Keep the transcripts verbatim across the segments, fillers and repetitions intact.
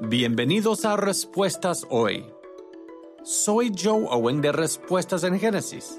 Bienvenidos a Respuestas Hoy. Soy Joe Owen de Respuestas en Génesis.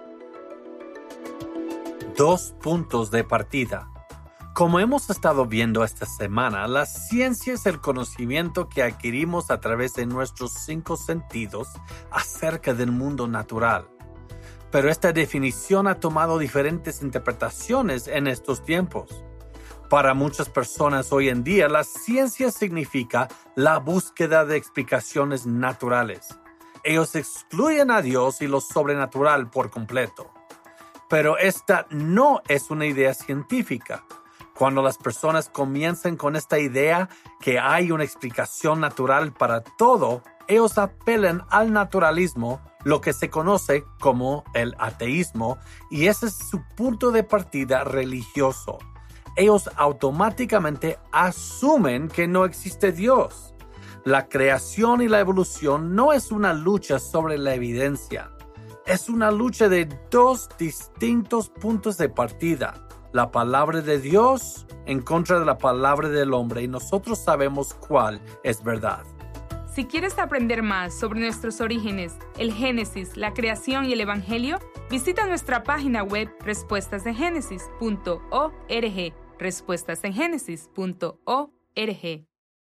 Dos puntos de partida. Como hemos estado viendo esta semana, la ciencia es el conocimiento que adquirimos a través de nuestros cinco sentidos acerca del mundo natural. Pero esta definición ha tomado diferentes interpretaciones en estos tiempos. Para muchas personas hoy en día, la ciencia significa la búsqueda de explicaciones naturales. Ellos excluyen a Dios y lo sobrenatural por completo. Pero esta no es una idea científica. Cuando las personas comienzan con esta idea que hay una explicación natural para todo, ellos apelan al naturalismo, lo que se conoce como el ateísmo, y ese es su punto de partida religioso. Ellos automáticamente asumen que no existe Dios. La creación y la evolución no es una lucha sobre la evidencia. Es una lucha de dos distintos puntos de partida. La palabra de Dios en contra de la palabra del hombre, y nosotros sabemos cuál es verdad. Si quieres aprender más sobre nuestros orígenes, el Génesis, la creación y el Evangelio, visita nuestra página web respuestas en génesis punto org. respuestas en génesis punto org.